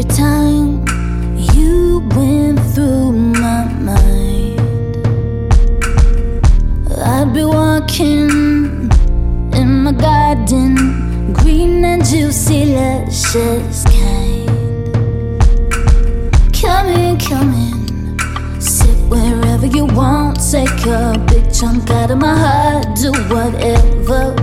Every time you went through my mind, I'd be walking in my garden, green and juicy, luscious kind. Come in, sit wherever you want. Take a big chunk out of my heart. Do whatever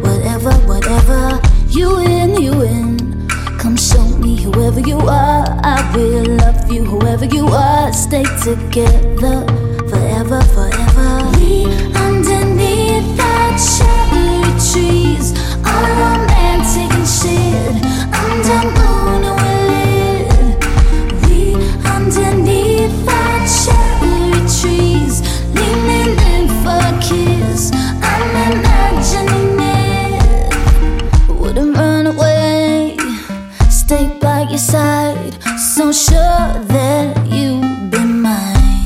you in. Come show me whoever you are. I will love you whoever you are. Stay together forever. We underneath that cherry trees, all romantic and shit, under moon and we're lit. We underneath that cherry trees, leaning in for a kiss. I'm imagining it. Wouldn't run away, stay by your side, so sure that you'd be mine.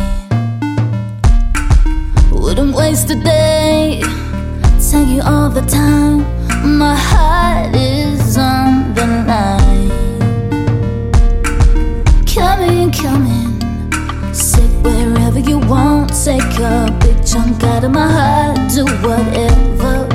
Wouldn't waste a day, tell you all the time, my heart is on the line. Come in, sit wherever you want. Take a big chunk out of my heart. Do whatever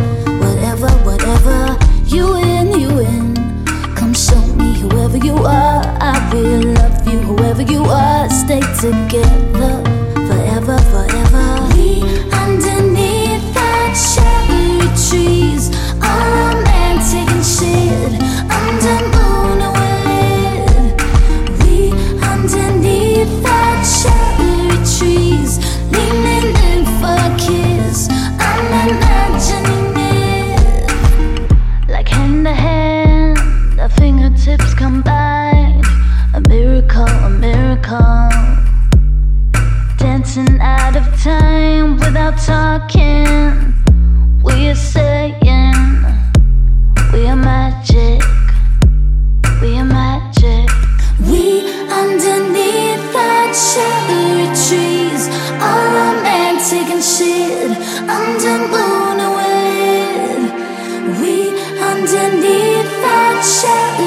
you in. Come show me whoever you are. I will love you whoever you are. Stay together forever. We underneath that cherry trees, all romantic and shit, under moon and we're lit. We underneath that cherry trees, leaning in for a kiss. I'm imagining it. Like hand to hand, our fingertips combine. A miracle. Dancing out of time without talking. We are saying we are magic. We underneath that cherry trees, all romantic and shit, under moon and we're lit. We underneath that cherry